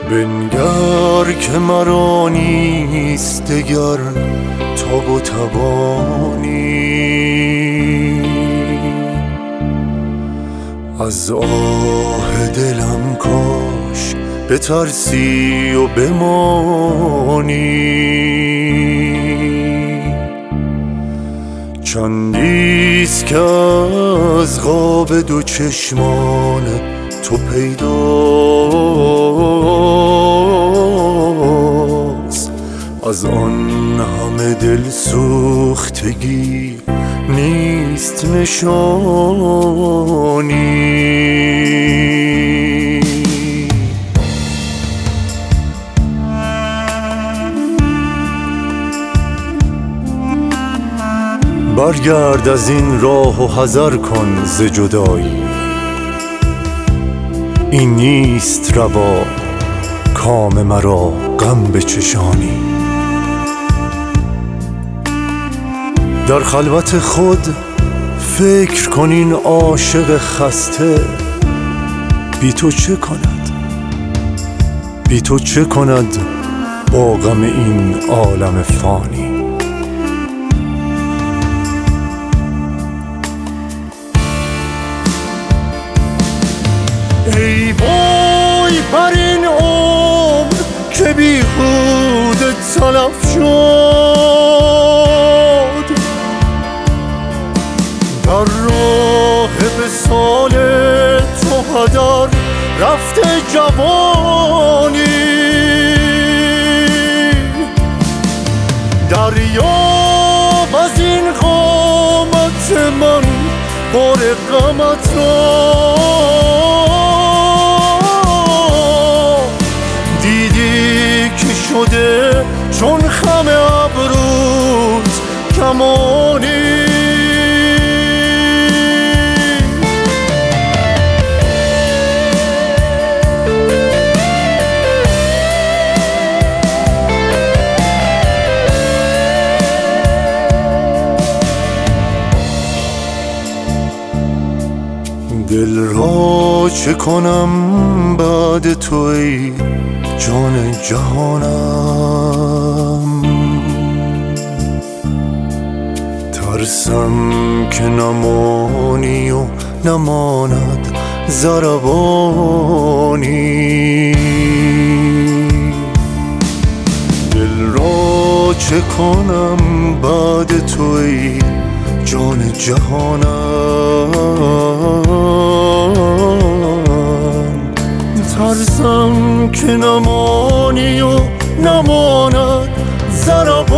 بنگر که مرا نیست دگر تاب و توانی، از آه دلم کاش بترسی و بمانی. چندیست که از خواب دو چشمان تو پیداست، از آن همه دل سوختگی نیست نشانی. برگرد از این راه و حذر کن ز جدایی، این نیست روا کام مرا غم بچشانی. در خلوت خود فکر کن این عاشق خسته بی تو چه کند، بی تو چه کند با غم این عالم فانی. ای وای بر این عمر که بیهوده تلف شد، در راه وصال تو هدر رفته جوانی. دریاب از این قامت من بار غمت را دیدی که شده چون خم ابروت کمانی. دل را چه کنم بعد تو ای جان جهانم، ترسم که نمانی و نماند ضربانی. دل را چه کنم بعد تو ای جان جهانم، ترسم که نمانی و نماند ضربانی.